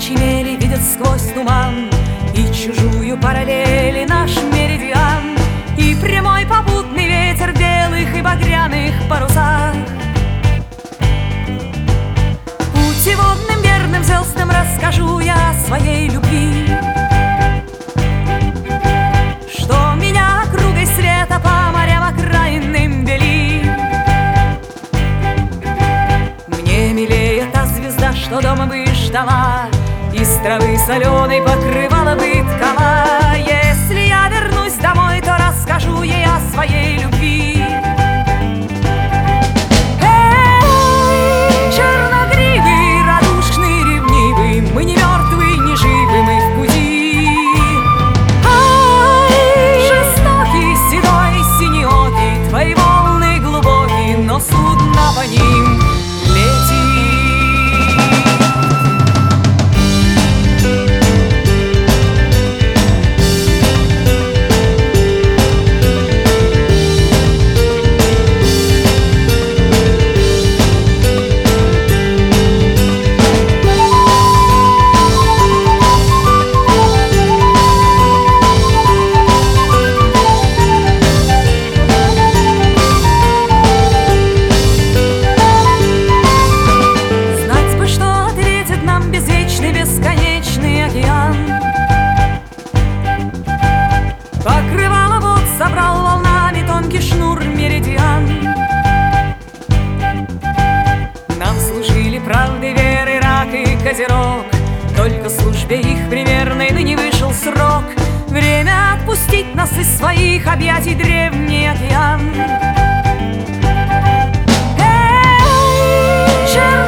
ночи мели видят сквозь туман и чужую параллели наш меридиан, и прямой попутный ветер белых и багряных парусах. Путеводным верным звездам расскажу я о своей любви, что меня кругой света по морям окраинным вели. Мне милее та звезда, что дома бы ждала, из травы соленой покрывала бы ткала. Если я вернусь домой, то расскажу ей о своей любви. Эй, черногривый, радушный, ревнивый, мы не мертвы, не живы, мы в пути. Ай, жестокий, седой, синеокий, твои волны глубокие, но судно по ним летит. Покрывало вод собрал волнами тонкий шнур меридиан. Нам служили правды, веры, рак и козерог, только службе их примерной ныне вышел срок. Время отпустить нас из своих объятий, древний океан. Эй,